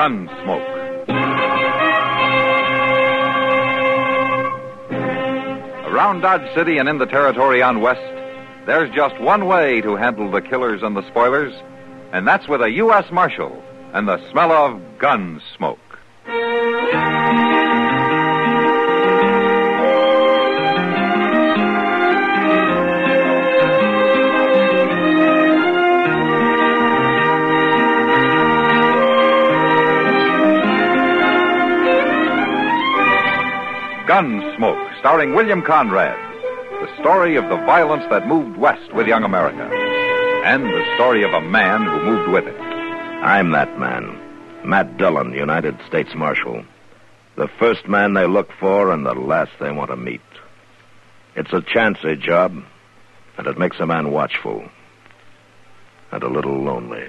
Gunsmoke. Around Dodge City and in the territory on West, there's just one way to handle the killers and the spoilers, and that's with a U.S. Marshal and the smell of gun smoke. Gunsmoke, starring William Conrad. The story of the violence that moved west with young America. And the story of a man who moved with it. I'm that man. Matt Dillon, United States Marshal. The first man they look for and the last they want to meet. It's a chancy job, and it makes a man watchful. And a little lonely.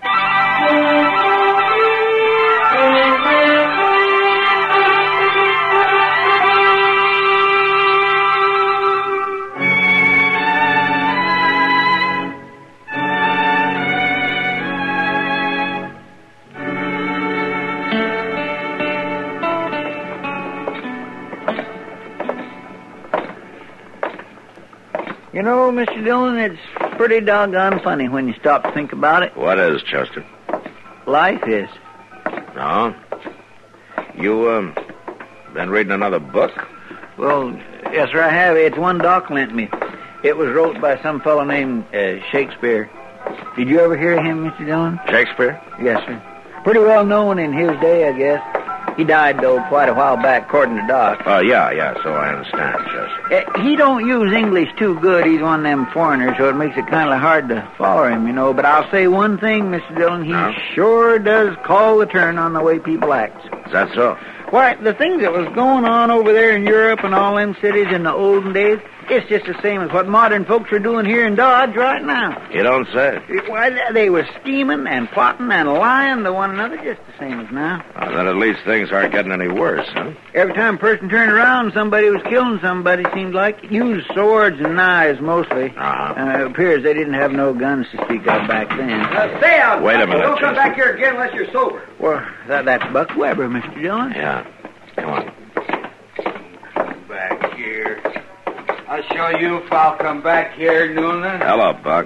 You know, Mr. Dillon, it's pretty doggone funny when you stop to think about it. What is, Chester? Life is. No? You, been reading another book? Well, yes, sir, I have. It's one Doc lent me. It was wrote by some fellow named Shakespeare. Did you ever hear of him, Mr. Dillon? Shakespeare? Yes, sir. Pretty well known in his day, I guess. He died, though, quite a while back, according to Doc. Oh, yeah, so I understand, Chester. He don't use English too good. He's one of them foreigners, so it makes it kind of hard to follow him, you know. But I'll say one thing, Mr. Dillon. He sure does call the turn on the way people act. Is that so? Why, the things that was going on over there in Europe and all them cities in the olden days, it's just the same as what modern folks are doing here in Dodge right now. You don't say. Why, they were scheming and plotting and lying to one another just the same as now. Well, then at least things aren't getting any worse, huh? Every time a person turned around, somebody was killing somebody, seemed like. Used swords and knives, mostly. It appears they didn't have no guns to speak of back then. Stay out! Wait a minute, Don't come Chester. back here again unless you're sober. Well, that's Buck Weber, Mr. Dillon. Yeah. Come on. Back here. I'll show you if I'll come back here, Noonan. Hello, Buck.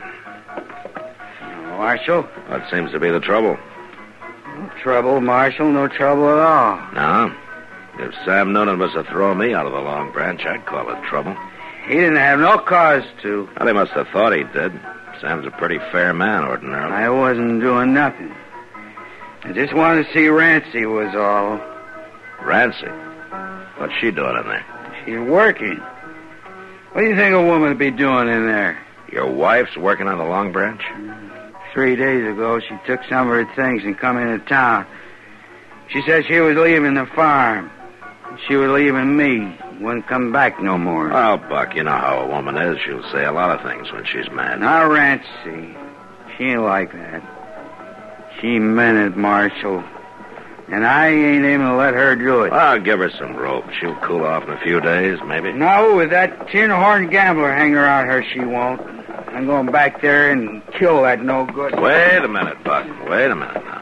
Marshal? What seems to be the trouble? No trouble, Marshal. No trouble at all. No? If Sam Noonan was to throw me out of the Long Branch, I'd call it trouble. He didn't have no cause to. Well, he must have thought he did. Sam's a pretty fair man, ordinarily. I wasn't doing nothing. I just wanted to see Rancy was all. Rancy? What's she doing in there? She's working. What do you think a woman would be doing in there? Your wife's working on the Long Branch? 3 days ago, she took some of her things and come into town. She said she was leaving the farm. She was leaving me. Wouldn't come back no more. Oh, Buck, you know how a woman is. She'll say a lot of things when she's mad. Now, Rancy, she ain't like that. She meant it, Marshal. And I ain't aiming to let her do it. I'll give her some rope. She'll cool off in a few days, maybe. No, with that tin horn gambler hanging around her, she won't. I'm going back there and kill that no good. Wait a minute, Buck. Wait a minute now.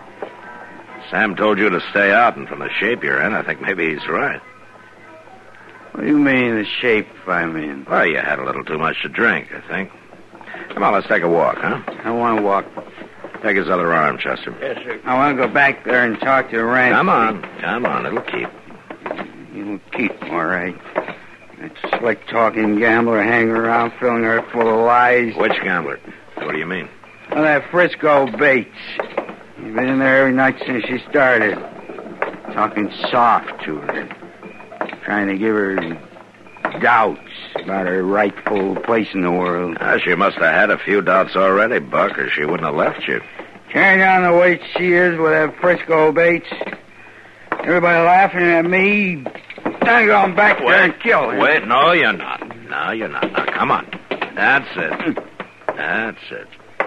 Sam told you to stay out, and from the shape you're in, I think maybe he's right. What do you mean, the shape I'm in? Well, you had a little too much to drink, I think. Come on, let's take a walk, huh? I want to walk. Take his other arm, Chester. Yes, sir. I want to go back there and talk to Rancy. Come on. It'll keep. It'll keep, all right. That slick-talking gambler hanging around, filling her full of lies. Which gambler? What do you mean? Well, that Frisco Bates. He's been in there every night since she started. Talking soft to her. Trying to give her doubts about her rightful place in the world. She must have had a few doubts already, Buck, or she wouldn't have left you. Carrying on the way she is with that Frisco Bates. Everybody laughing at me. I'm going back there and kill her. Wait, no, you're not. Now, come on. That's it.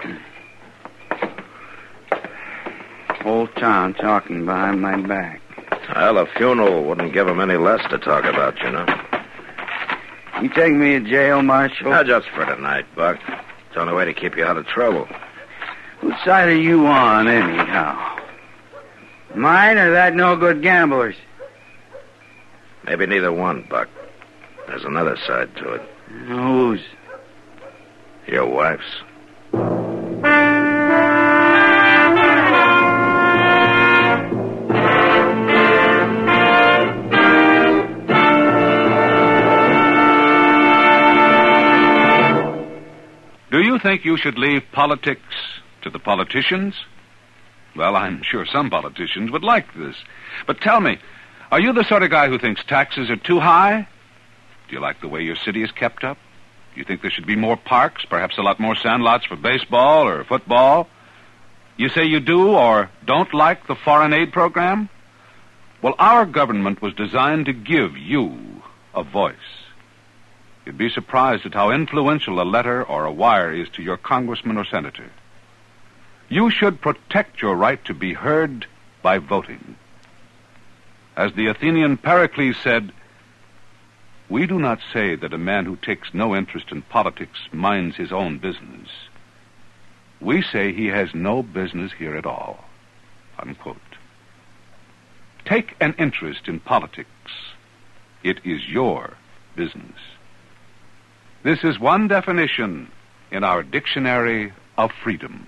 Whole town talking behind my back. Well, a funeral wouldn't give them any less to talk about, you know. You take me to jail, Marshal? Now, just for tonight, Buck. It's the only way to keep you out of trouble. Whose side are you on, anyhow? Mine or that no-good gambler's? Maybe neither one, Buck. There's another side to it. Whose? Your wife's. Do you think you should leave politics to the politicians? Well, I'm sure some politicians would like this. But tell me, are you the sort of guy who thinks taxes are too high? Do you like the way your city is kept up? Do you think there should be more parks, perhaps a lot more sandlots for baseball or football? You say you do or don't like the foreign aid program? Well, our government was designed to give you a voice. You'd be surprised at how influential a letter or a wire is to your congressman or senator. You should protect your right to be heard by voting. As the Athenian Pericles said, we do not say that a man who takes no interest in politics minds his own business. We say he has no business here at all. Unquote. Take an interest in politics. It is your business. This is one definition in our dictionary of freedom.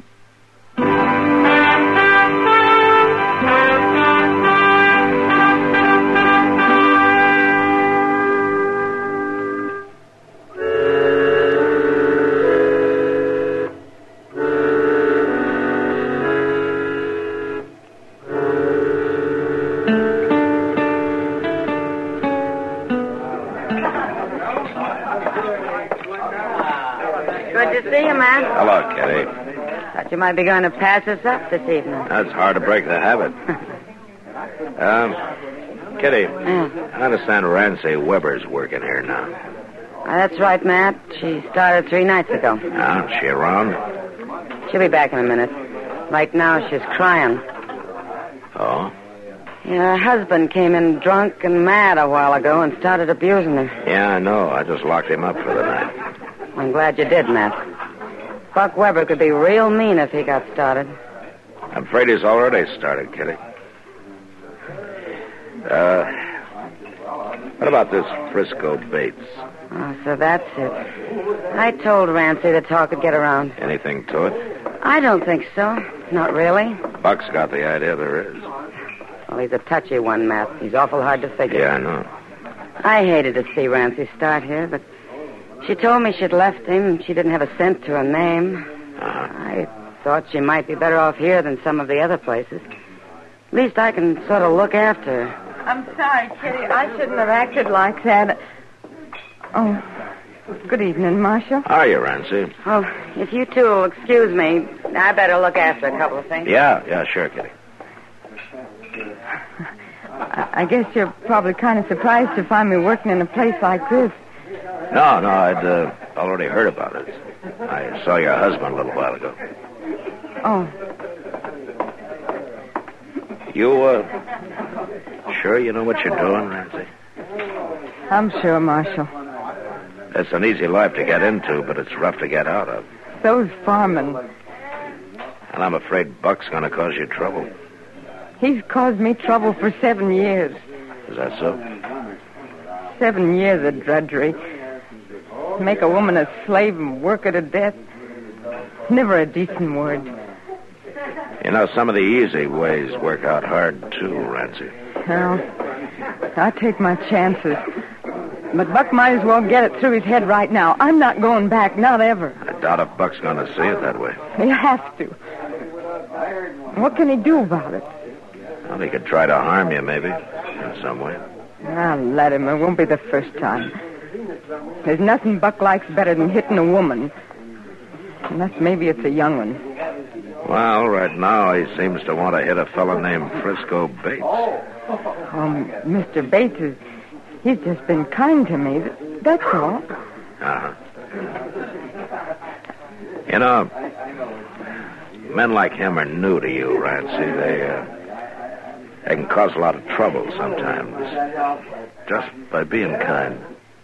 Good to see you, man. Hello, Kitty. Thought you might be going to pass us up this evening. It's hard to break the habit. Kitty, I understand Rancy Weber's working here now. That's right, Matt. She started 3 nights ago. Is she around? She'll be back in a minute. Right now, she's crying. Oh? Yeah, her husband came in drunk and mad a while ago and started abusing her. Yeah, I know. I just locked him up for the night. I'm glad you did, Matt. Buck Weber could be real mean if he got started. I'm afraid he's already started, Kitty. What about this Frisco Bates? Oh, so that's it. I told Rancy the talk would get around. Anything to it? I don't think so. Not really. Buck's got the idea there is. Well, he's a touchy one, Matt. He's awful hard to figure. Yeah, I know. I hated to see Rancy start here, but she told me she'd left him. She didn't have a cent to her name. I thought she might be better off here than some of the other places. At least I can sort of look after her. I'm sorry, Kitty. I shouldn't have acted like that. Oh, good evening, Marshal. How are you, Rancy? Oh, if you two will excuse me, I better look after a couple of things. Yeah, sure, Kitty. I guess you're probably kind of surprised to find me working in a place like this. No, I'd already heard about it. I saw your husband a little while ago. Oh. You, sure you know what you're doing, Rancy? I'm sure, Marshal. It's an easy life to get into, but it's rough to get out of. Those firemen. And I'm afraid Buck's going to cause you trouble. He's caused me trouble for 7 years. Is that so? 7 years of drudgery. Make a woman a slave and work her to death. Never a decent word. You know, some of the easy ways work out hard, too, Rancy. Well, I take my chances. But Buck might as well get it through his head right now. I'm not going back, not ever. I doubt if Buck's going to see it that way. He has to. What can he do about it? Well, he could try to harm you, maybe, in some way. I'll let him. It won't be the first time. There's nothing Buck likes better than hitting a woman. Unless maybe it's a young one. Well, right now he seems to want to hit a fellow named Frisco Bates. Mr. Bates he's just been kind to me. That's all. Uh-huh. You know, men like him are new to you, Rancy. They can cause a lot of trouble sometimes. Just by being kind.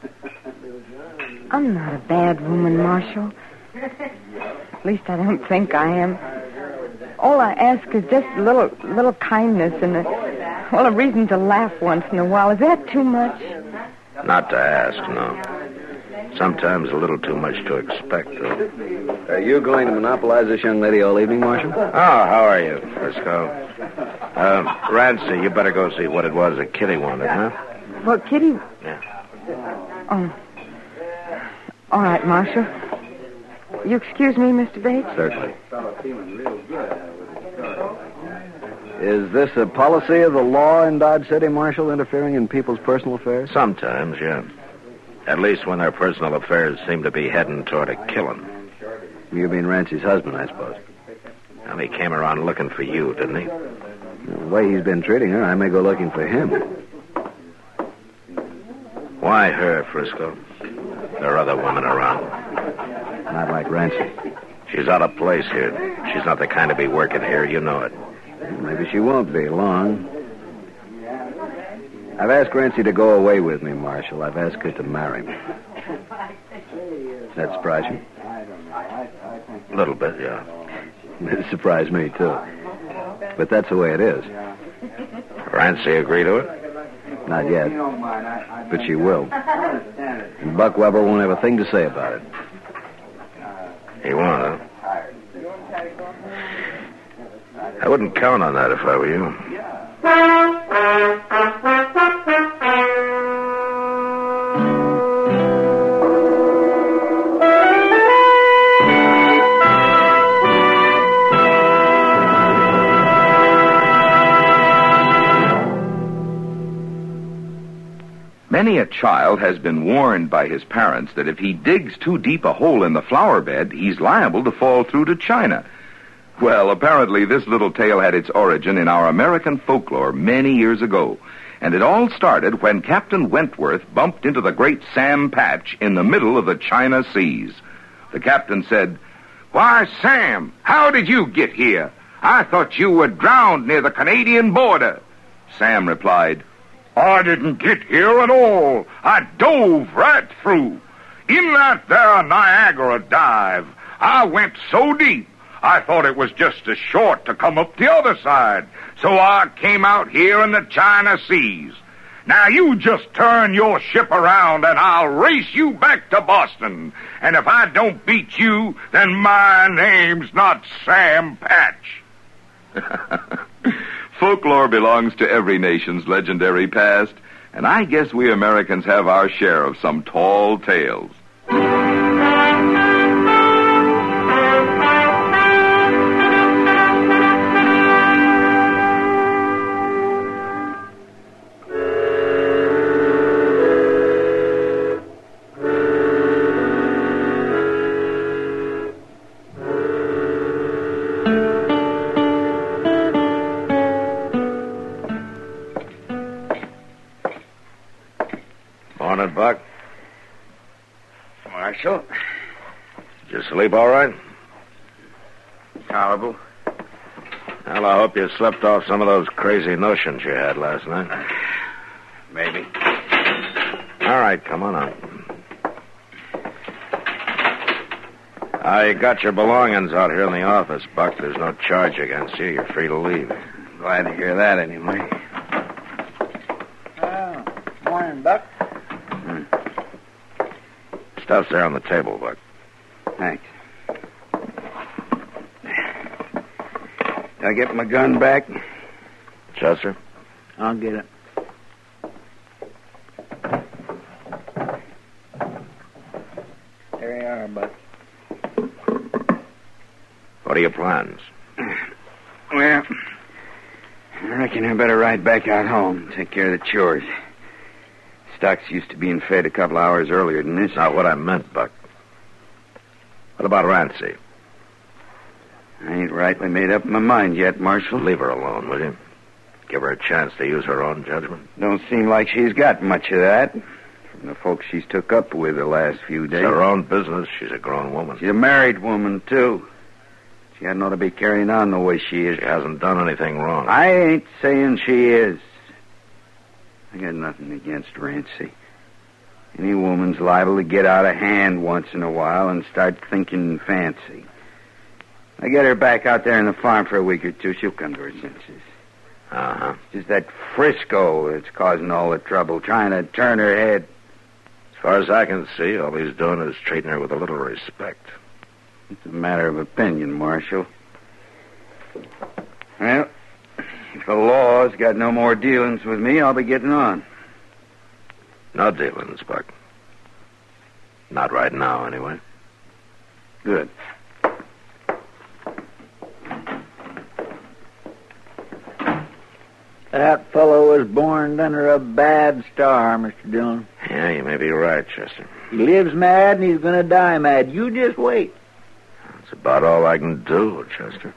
I'm not a bad woman, Marshal. At least I don't think I am. All I ask is just a little kindness and a reason to laugh once in a while. Is that too much? Not to ask, no. Sometimes a little too much to expect, though. Are you going to monopolize this young lady all evening, Marshal? Oh, how are you, Frisco? Rancy, you better go see what it was that Kitty wanted, huh? Well, Kitty... Yeah. Oh. All right, Marshal. You excuse me, Mr. Bates? Certainly. Is this a policy of the law in Dodge City, Marshal, interfering in people's personal affairs? Sometimes, yeah. At least when their personal affairs seem to be heading toward a killing. You mean Rancy's husband, I suppose. Well, he came around looking for you, didn't he? The way he's been treating her, I may go looking for him. Why her, Frisco? There are other women around. Not like Rancy. She's out of place here. She's not the kind to be working here, you know it. Maybe she won't be long. I've asked Rancy to go away with me, Marshal. I've asked her to marry me. Does that surprise you? A little bit, yeah. It surprised me, too. But that's the way it is. Rancy agree to it? Not yet. But she will. And Buck Weber won't have a thing to say about it. He won't, huh? I wouldn't count on that if I were you. Many a child has been warned by his parents that if he digs too deep a hole in the flower bed, he's liable to fall through to China. Well, apparently this little tale had its origin in our American folklore many years ago. And it all started when Captain Wentworth bumped into the great Sam Patch in the middle of the China Seas. The captain said, "Why, Sam, how did you get here? I thought you were drowned near the Canadian border." Sam replied, "I didn't get here at all. I dove right through. In that there Niagara dive, I went so deep, I thought it was just as short to come up the other side. So I came out here in the China Seas. Now you just turn your ship around and I'll race you back to Boston. And if I don't beat you, then my name's not Sam Patch." Folklore belongs to every nation's legendary past, and I guess we Americans have our share of some tall tales. Morning, Buck. Marshal? Did you sleep all right? Tolerable. Well, I hope you slept off some of those crazy notions you had last night. Maybe. All right, come on out. I got your belongings out here in the office, Buck. There's no charge against you. You're free to leave. Glad to hear that, anyway. Morning, Buck. Stuff's there on the table, Buck. Thanks. Did I get my gun back? Chester? I'll get it. There you are, Buck. What are your plans? Well, I reckon I better ride back out home, take care of the chores. Stock's used to being fed a couple hours earlier than this. Not what I meant, Buck. What about Rancy? I ain't rightly made up my mind yet, Marshal. Leave her alone, will you? Give her a chance to use her own judgment. Don't seem like she's got much of that. From the folks she's took up with the last few days. It's her own business. She's a grown woman. She's a married woman, too. She hadn't ought to be carrying on the way she is. She hasn't done anything wrong. I ain't saying she is. I got nothing against Rancy. Any woman's liable to get out of hand once in a while and start thinking fancy. I get her back out there in the farm for a week or two. She'll come to her senses. Uh-huh. Just that Frisco that's causing all the trouble, trying to turn her head. As far as I can see, all he's doing is treating her with a little respect. It's a matter of opinion, Marshal. Well, if the law's got no more dealings with me, I'll be getting on. No dealings, Buck. Not right now, anyway. Good. That fellow was born under a bad star, Mr. Dillon. Yeah, you may be right, Chester. He lives mad and he's going to die mad. You just wait. That's about all I can do, Chester.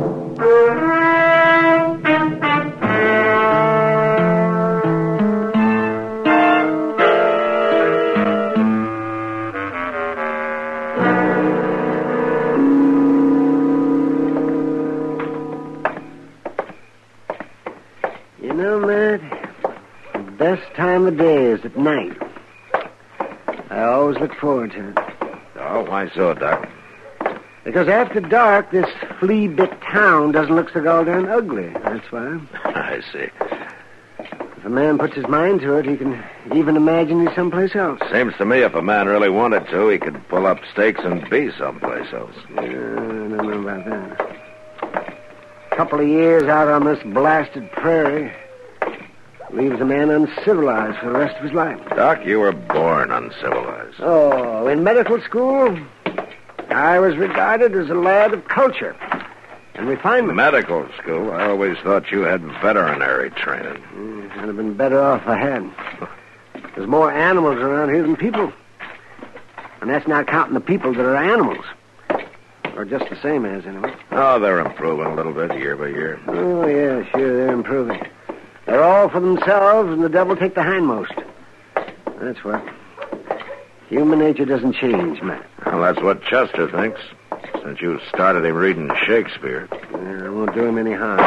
You know, Matt, the best time of day is at night. I always look forward to it. Oh, why so, Doc? Because after dark, this flea-bit town doesn't look so goddamn ugly. That's why. I see. If a man puts his mind to it, he can even imagine he's someplace else. Seems to me if a man really wanted to, he could pull up stakes and be someplace else. I don't know about that. A couple of years out on this blasted prairie leaves a man uncivilized for the rest of his life. Doc, you were born uncivilized. Oh, in medical school, I was regarded as a lad of culture and refinement. Medical school? I always thought you had veterinary training. I'd have been better off if I had. There's more animals around here than people. And that's not counting the people that are animals. Or just the same as, anyway. Oh, they're improving a little bit year by year. Oh, yeah, sure, they're improving. They're all for themselves, and the devil take the hindmost. That's what. Human nature doesn't change, Matt. Well, that's what Chester thinks. Since you started him reading Shakespeare. Yeah, it won't do him any harm.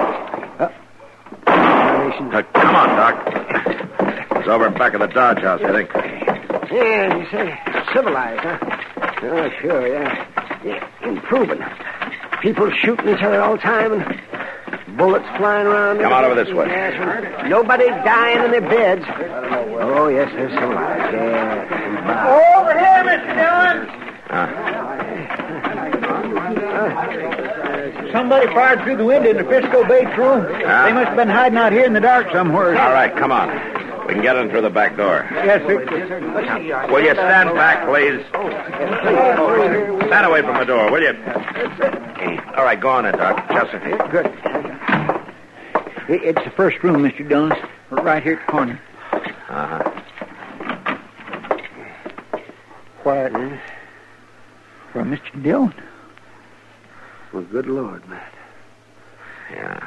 Come on, Doc. It's over back of the Dodge House, I think. Yeah, you say civilized, huh? Oh, sure, yeah. Yeah, improving. People shooting each other all the time and bullets flying around. Come on over this way. Yes, nobody dying in their beds. Oh, yes, they're civilized. Yeah. Over here, Mr. Dillon! Somebody fired through the window in the Frisco Bates room. They must have been hiding out here in the dark somewhere. All right, come on. We can get in through the back door. Yes, sir. Will you stand back, please? Stand away from the door, will you? All right, go on in, Doc. Chester. Good. It's the first room, Mr. Dillon. Right here at the corner. Uh-huh. Quiet, huh? From Mr. Dillon. Well, good Lord, Matt. Yeah.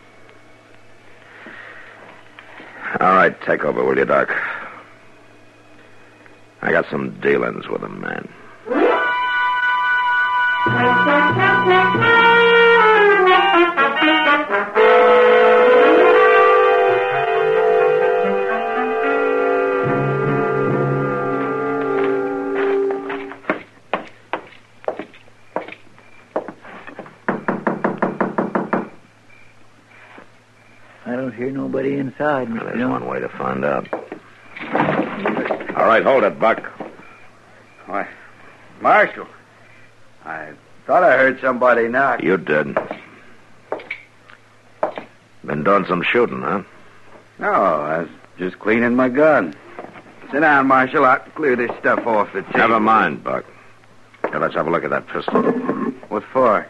All right, take over, will you, Doc? I got some dealings with him, man. I don't hear nobody inside, Mr. There's Dillon. one way to find out. All right, hold it, Buck. Why, Marshal, I thought I heard somebody knock. You did. Been doing some shooting, huh? No, I was just cleaning my gun. Sit down, Marshal. I'll clear this stuff off the table. Never mind, Buck. Here, let's have a look at that pistol. What for?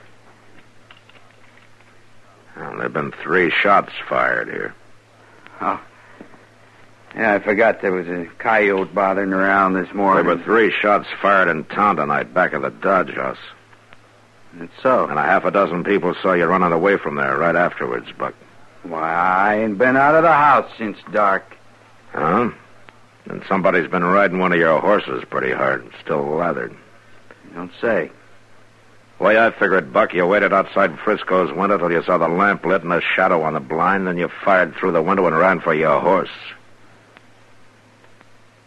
Well, there have been 3 shots fired here. Oh. Yeah, I forgot there was a coyote bothering around this morning. There were 3 shots fired in town tonight back of the Dodge House. That's so. And a half a dozen people saw you running away from there right afterwards, Buck. Why, I ain't been out of the house since dark. Huh? And somebody's been riding one of your horses pretty hard, still lathered. You don't say. Way I figured, Buck, you waited outside Frisco's window till you saw the lamp lit and a shadow on the blind, then you fired through the window and ran for your horse.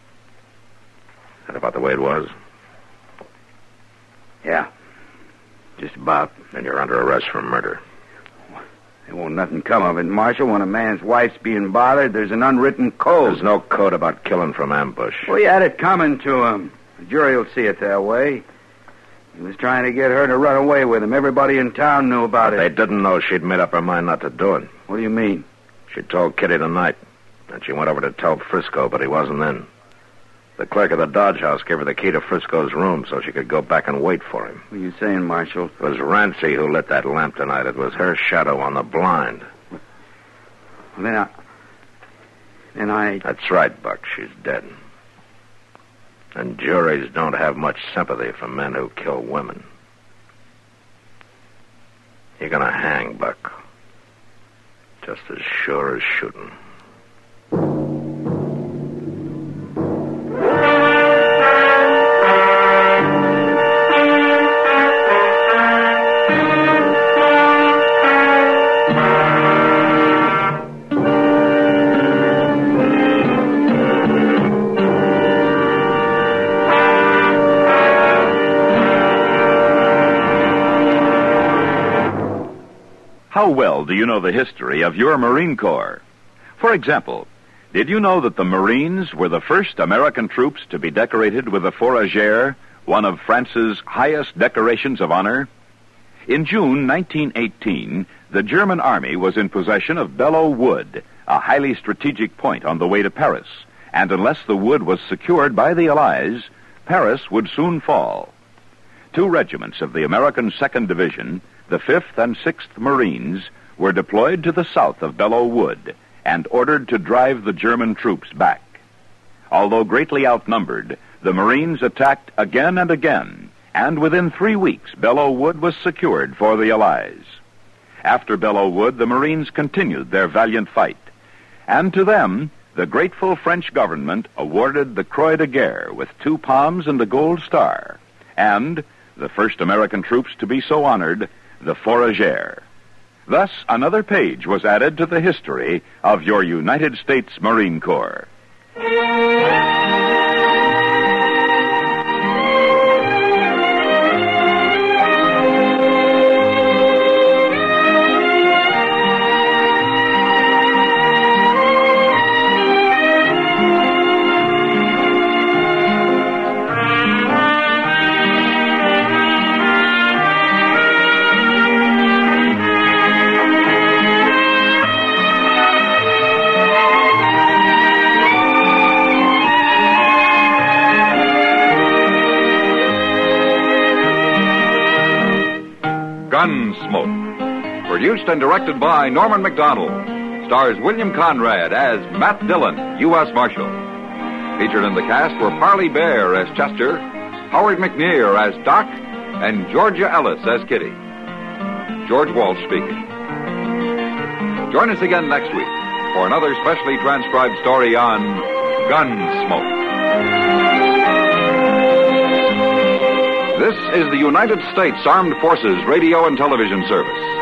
Is that about the way it was? Yeah. Just about. And you're under arrest for murder. There won't nothing come of it, Marshal. When a man's wife's being bothered, there's an unwritten code. There's no code about killing from ambush. Well, he had it coming to him. The jury will see it that way. He was trying to get her to run away with him. Everybody in town knew about it. They didn't know she'd made up her mind not to do it. What do you mean? She told Kitty tonight. And she went over to tell Frisco, but he wasn't in. The clerk of the Dodge House gave her the key to Frisco's room so she could go back and wait for him. What are you saying, Marshal? It was Rancy who lit that lamp tonight. It was her shadow on the blind. Well, then I... That's right, Buck. She's dead. And juries don't have much sympathy for men who kill women. You're gonna hang, Buck. Just as sure as shooting. How well do you know the history of your Marine Corps? For example, did you know that the Marines were the first American troops to be decorated with the Fourragère, one of France's highest decorations of honor? In June 1918, the German army was in possession of Belleau Wood, a highly strategic point on the way to Paris, and unless the wood was secured by the Allies, Paris would soon fall. 2 regiments of the American 2nd Division, the 5th and 6th Marines, were deployed to the south of Belleau Wood and ordered to drive the German troops back. Although greatly outnumbered, the Marines attacked again and again, and within 3 weeks, Belleau Wood was secured for the Allies. After Belleau Wood, the Marines continued their valiant fight, and to them, the grateful French government awarded the Croix de Guerre with 2 palms and a gold star, and the first American troops to be so honored, the Fourragère. Thus, another page was added to the history of your United States Marine Corps. Gunsmoke. Produced and directed by Norman McDonald. Stars William Conrad as Matt Dillon, U.S. Marshal. Featured in the cast were Parley Bear as Chester, Howard McNear as Doc, and Georgia Ellis as Kitty. George Walsh speaking. Join us again next week for another specially transcribed story on Gunsmoke. This is the United States Armed Forces Radio and Television Service.